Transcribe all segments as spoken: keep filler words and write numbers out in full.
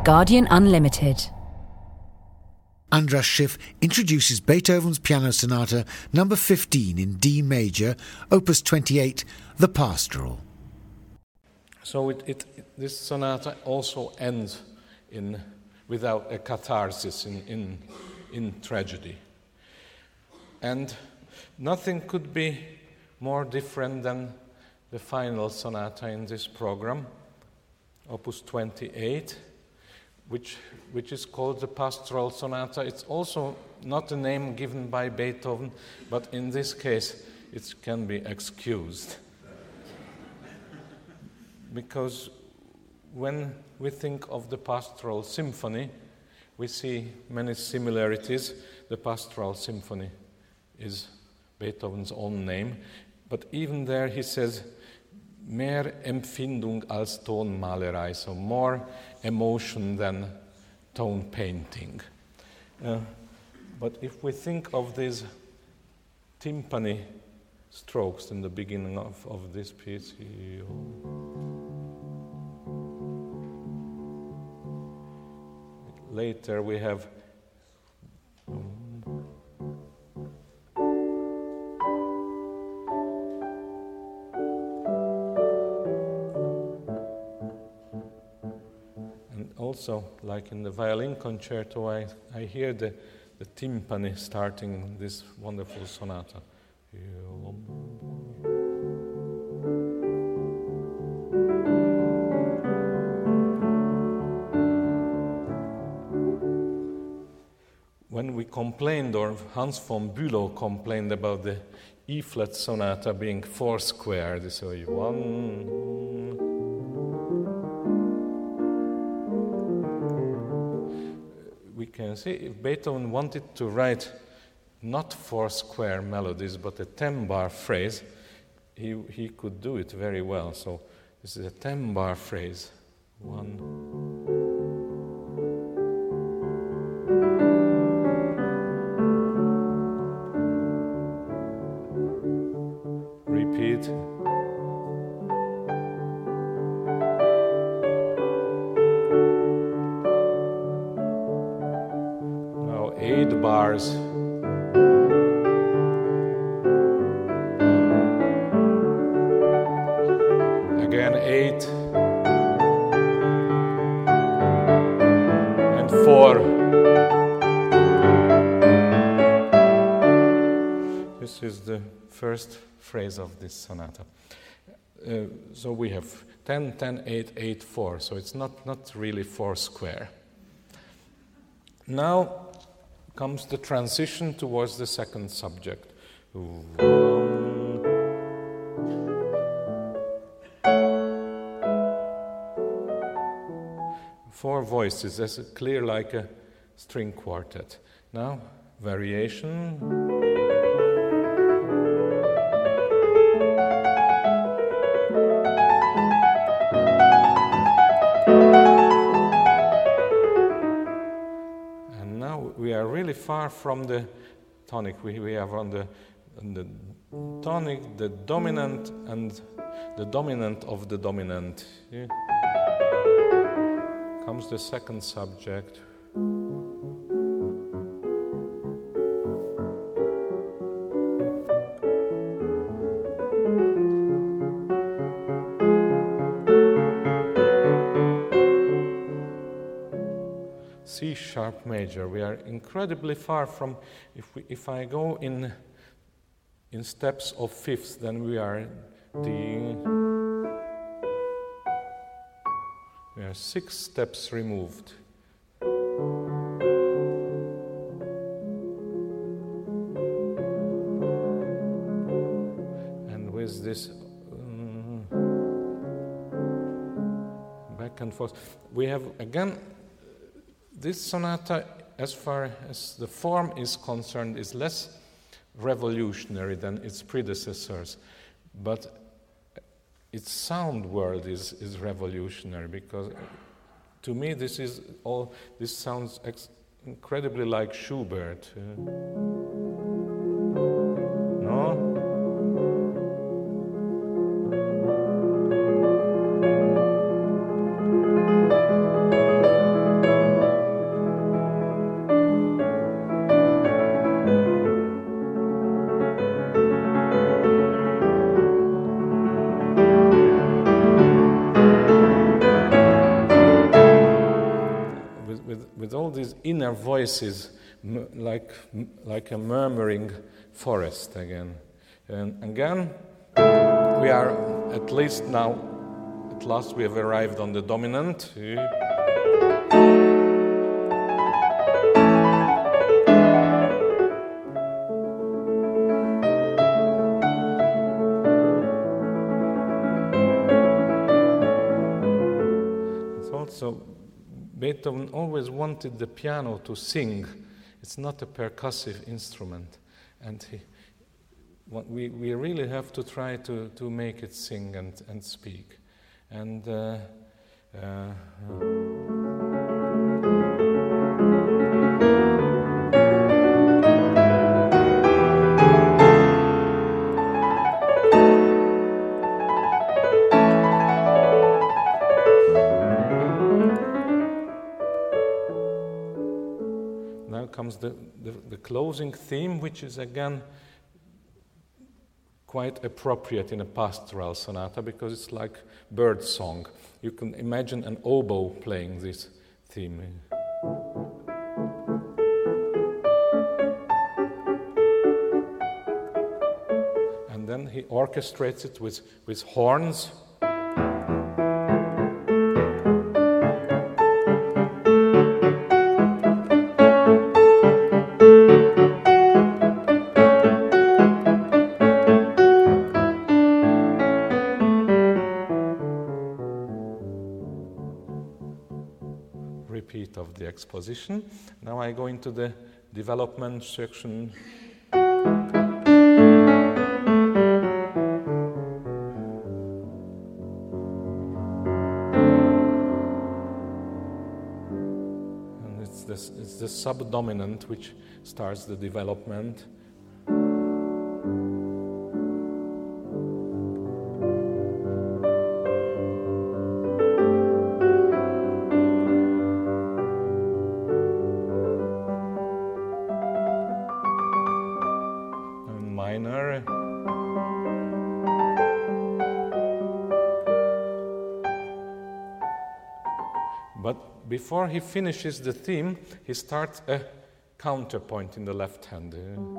Guardian Unlimited. Andras Schiff introduces Beethoven's Piano Sonata number fifteen in D major, opus twenty-eight, the Pastoral. So it, it, it, this sonata also ends in without a catharsis in, in, in tragedy. And nothing could be more different than the final sonata in this program, opus twenty-eight, which, which is called the Pastoral Sonata. It's also not a name given by Beethoven, but in this case it can be excused. Because when we think of the Pastoral Symphony, we see many similarities. The Pastoral Symphony is Beethoven's own name, but even there he says, mehr Empfindung als Tonmalerei, so more emotion than tone painting. Uh, but if we think of these timpani strokes in the beginning of, of this piece, later we have and also, like in the violin concerto, I, I hear the, the timpani starting this wonderful sonata. When we complained, or Hans von Bülow complained about the E-flat sonata being four-squared, so you one. We can see if Beethoven wanted to write not four-square melodies, but a ten-bar phrase, he, he could do it very well. So this is a ten-bar phrase. One. Repeat. Now eight bars. Again eight. And four. This is the first phrase of this sonata. Uh, so we have ten, ten, eight, eight, four. So it's not, not really four square. Now comes the transition towards the second subject. Four voices, as clear like a string quartet. Now, variation. We are really far from the tonic. We, we are on the, on the tonic, the dominant, and the dominant of the dominant. Yeah. Comes the second subject. C sharp major. We are incredibly far from, if we, if I go in in steps of fifths, then we are the we are six steps removed. And with this um, back and forth, we have again. This sonata, as far as the form is concerned, is less revolutionary than its predecessors, but its sound world is, is revolutionary, because to me this is all. This sounds ex- incredibly like Schubert. Uh, no? with all these inner voices, m- like m- like a murmuring forest again. And again, we are at least now, at last we have arrived on the dominant. So Beethoven always wanted the piano to sing. It's not a percussive instrument. And he, what we, we really have to try to, to make it sing and, and speak. And uh, uh, now comes the, the, the closing theme, which is again quite appropriate in a pastoral sonata because it's like bird song. You can imagine an oboe playing this theme. And then he orchestrates it with, with horns. Repeat of the exposition. Now I go into the development section. And it's this, it's the subdominant which starts the development. Minor. But before he finishes the theme, he starts a counterpoint in the left hand.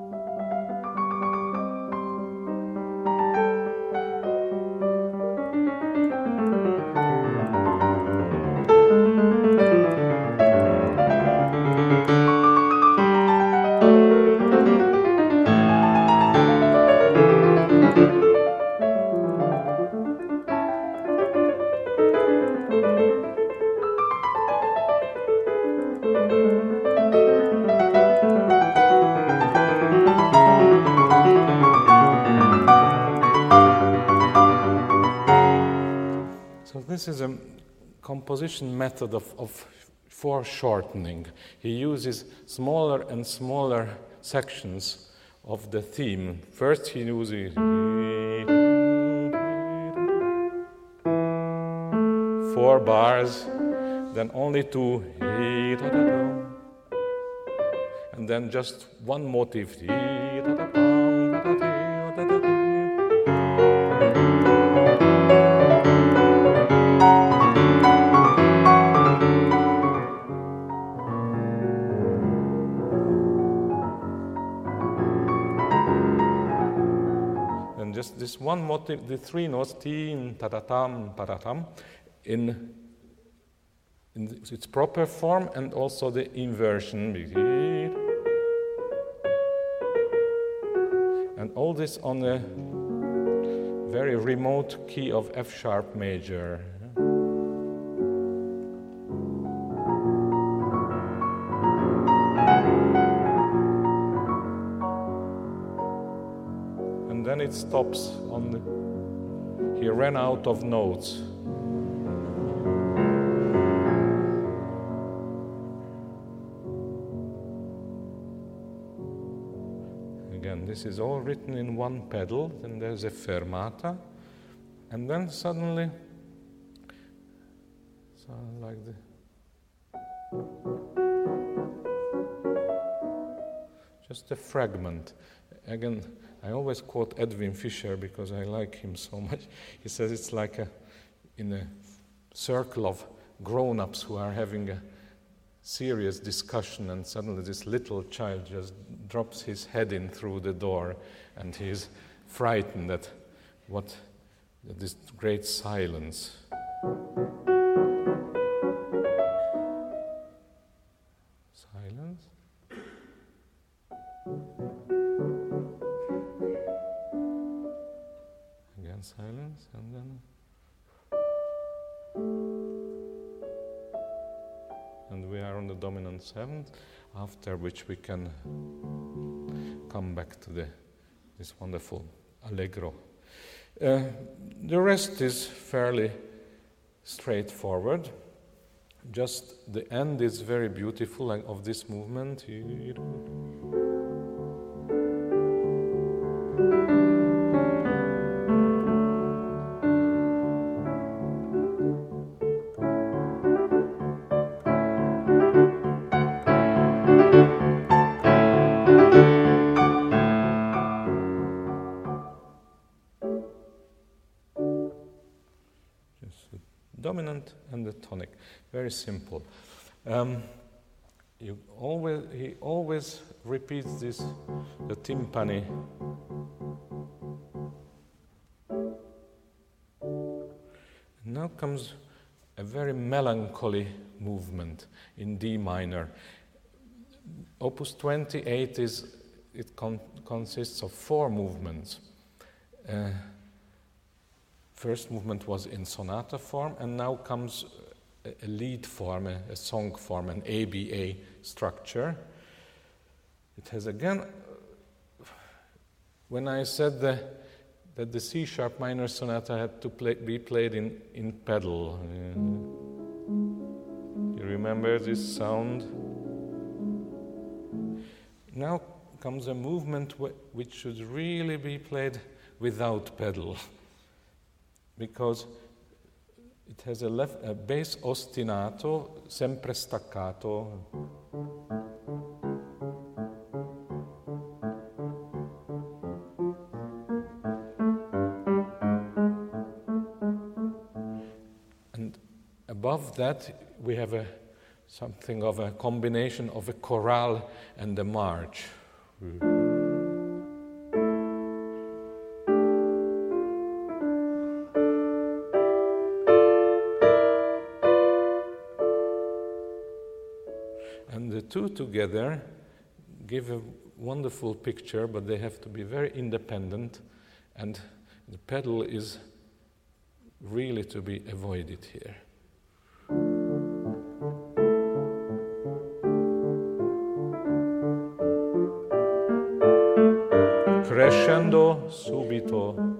This is a composition method of, of foreshortening. He uses smaller and smaller sections of the theme. First he uses four bars, then only two, and then just one motif. Just this one motif, the three notes, tin, ta-ta-tam, ta-ta-tam, in, in its proper form, and also the inversion. And all this on a very remote key of F sharp major. And then it stops on the, he ran out of notes. Again, this is all written in one pedal, then there's a fermata, and then suddenly, so like the, just a fragment. Again, I always quote Edwin Fischer because I like him so much. He says it's like a, in a circle of grown-ups who are having a serious discussion, and suddenly this little child just drops his head in through the door, and he is frightened at what at this great silence. Silence. Again silence, and then and we are on the dominant seventh, after which we can come back to the this wonderful allegro. Uh, the rest is fairly straightforward. Just the end is very beautiful, like, of this movement. Dominant and the tonic, very simple. Um, you always, he always repeats this, the timpani. And now comes a very melancholy movement in D minor. Opus twenty-eight is it con- consists of four movements. Uh, First movement was in sonata form, and now comes a, a lead form, a, a song form, an A B A structure. It has again, when I said the, that the C sharp minor sonata had to play, be played in, in pedal, uh, you remember this sound? Now comes a movement w- which should really be played without pedal, because it has a, left, a bass ostinato, sempre staccato. And above that, we have a something of a combination of a chorale and a march. And the two together give a wonderful picture, but they have to be very independent, and the pedal is really to be avoided here. Crescendo subito.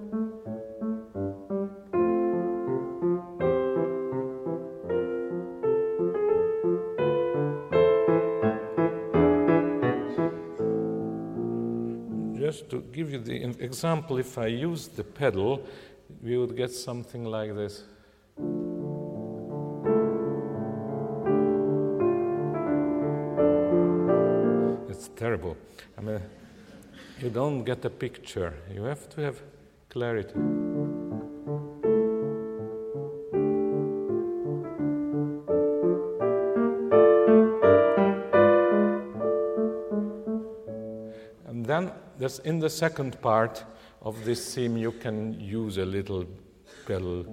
Just to give you the example, if I use the pedal, we would get something like this. It's terrible. I mean, you don't get a picture. You have to have clarity. And then there's in the second part of this theme you can use a little pedal.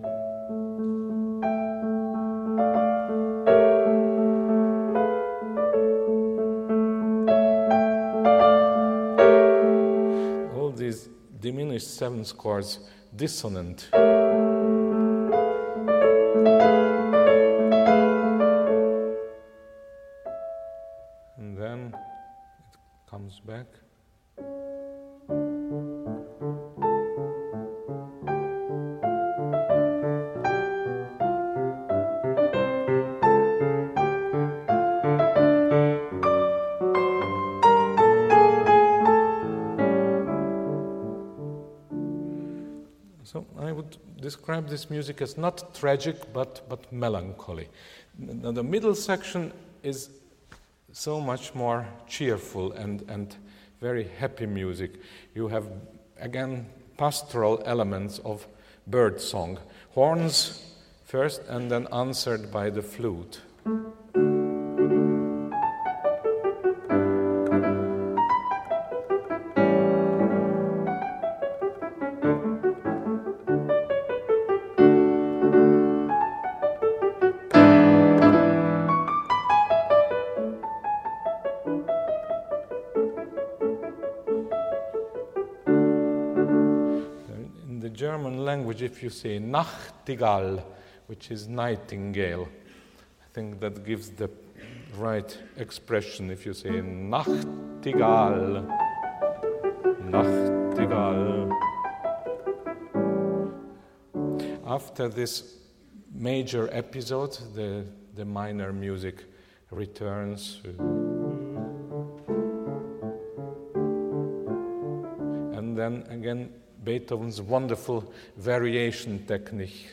All these diminished seventh chords dissonant. And then it comes back. So I would describe this music as not tragic, but, but melancholy. Now the middle section is so much more cheerful and, and very happy music. You have, again, pastoral elements of bird song. Horns first, and then answered by the flute. language if you say Nachtigall, which is nightingale. I think that gives the right expression if you say Nachtigall. Nachtigall. After this major episode, the, the minor music returns. And then again, Beethoven's wonderful variation technique.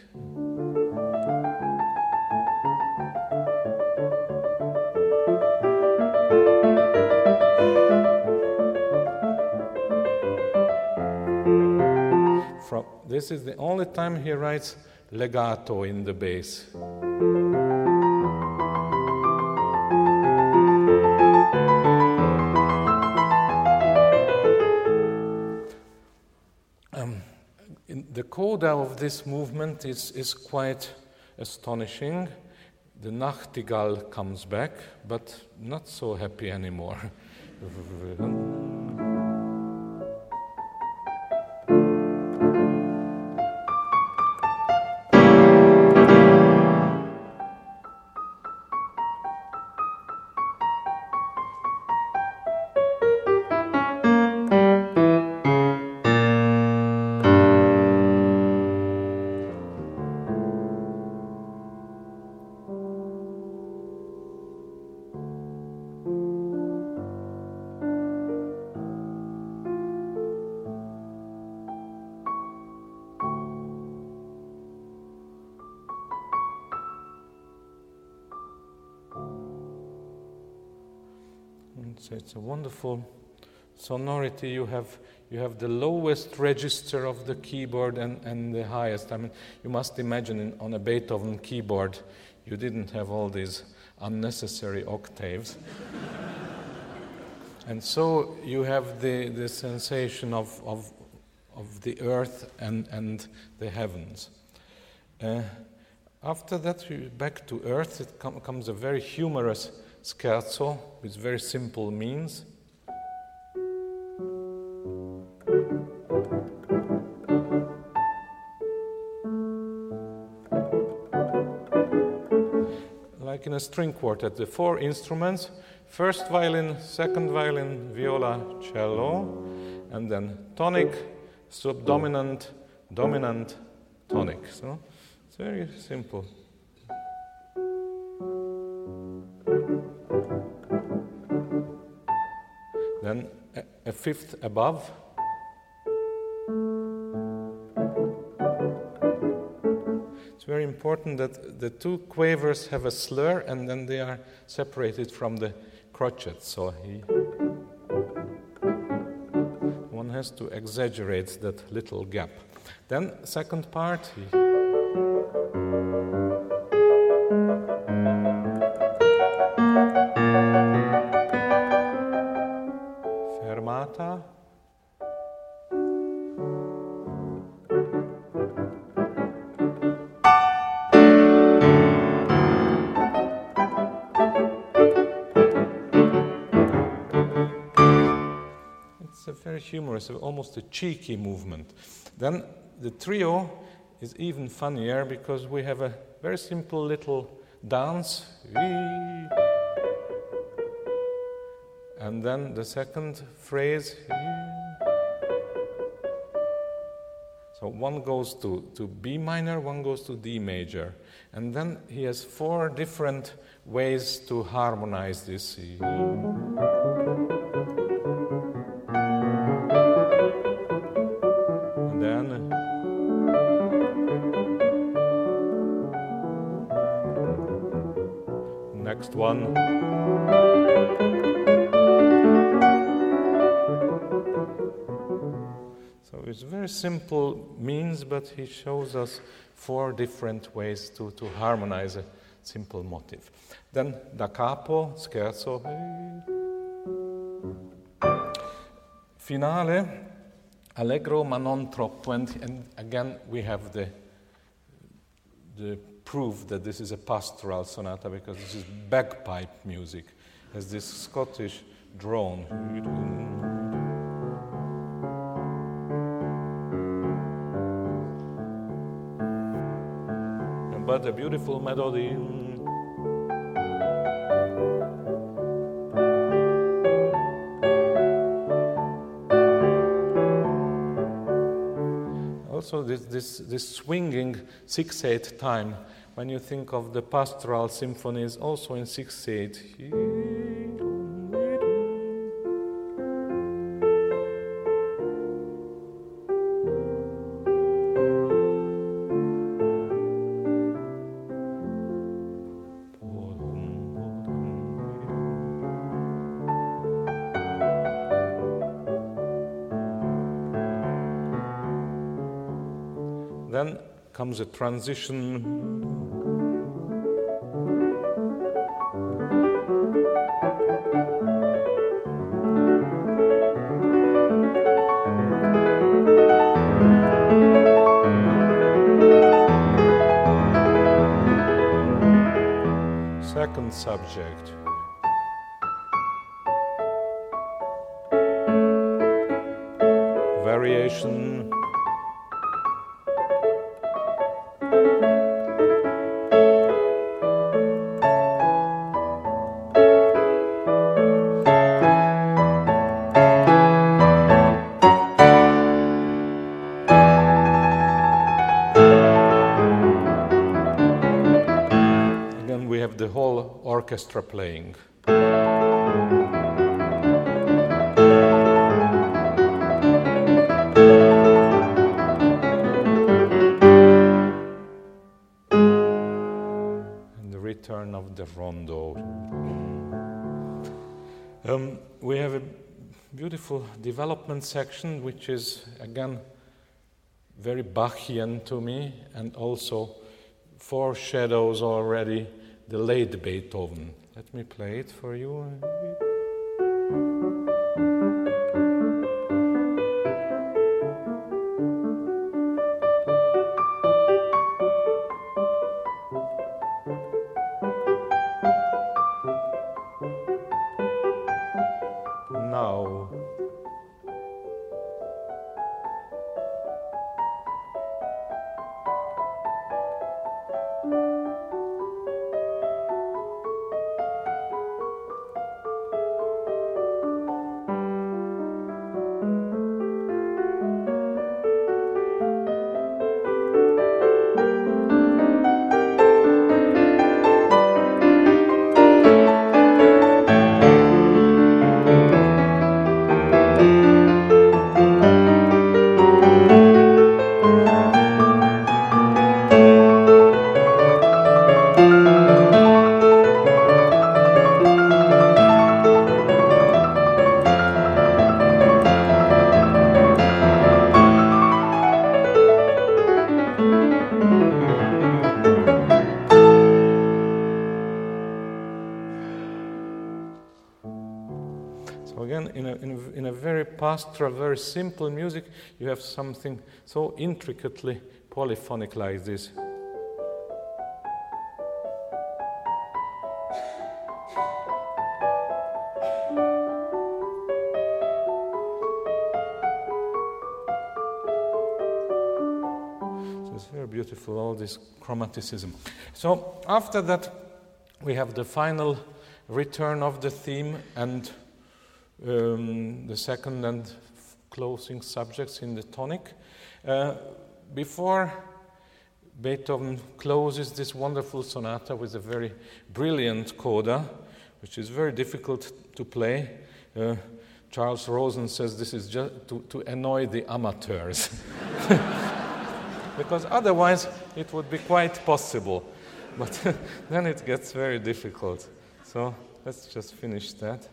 From, this is the only time he writes legato in the bass. Um, in the coda of this movement is, is quite astonishing. The Nachtigall comes back, but not so happy anymore. So it's a wonderful sonority. You have you have the lowest register of the keyboard and, and the highest. I mean, you must imagine in, on a Beethoven keyboard, you didn't have all these unnecessary octaves. And so you have the, the sensation of, of, of the earth and, and the heavens. Uh, after that, you back to earth, it com- comes a very humorous scherzo with very simple means. Like in a string quartet, the four instruments, first violin, second violin, viola, cello, and then tonic, subdominant, dominant, tonic. So it's very simple. Then a, a fifth above. It's very important that the two quavers have a slur and then they are separated from the crotchet. So he, one has to exaggerate that little gap. Then second part. He, fermata. It's a very humorous, almost a cheeky movement. Then the trio is even funnier because we have a very simple little dance. And then the second phrase. So one goes to, to B minor, one goes to D major. And then he has four different ways to harmonize this. And then next one. So it's very simple means, but he shows us four different ways to, to harmonize a simple motive. Then da capo, scherzo. Finale, allegro ma non troppo. And, and again, we have the, the proof that this is a pastoral sonata because this is bagpipe music. It has this Scottish drone. but a beautiful melody. Also, this, this, this swinging six eight time, when you think of the pastoral symphonies, also in six eight. Then comes a transition. Second subject. Variation. The whole orchestra playing. And the return of the rondo. Um, we have a beautiful development section, which is again very Bachian to me, and also foreshadows already the late Beethoven. Let me play it for you. Now. So again, in a, in a, in a very pastoral, very simple music, you have something so intricately polyphonic like this. So it's very beautiful, all this chromaticism. So after that, we have the final return of the theme and Um, the second and f- closing subjects in the tonic. Uh, before Beethoven closes this wonderful sonata with a very brilliant coda, which is very difficult to play. Uh, Charles Rosen says this is just to, to annoy the amateurs. Because otherwise it would be quite possible. But then it gets very difficult. So let's just finish that.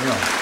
Ja.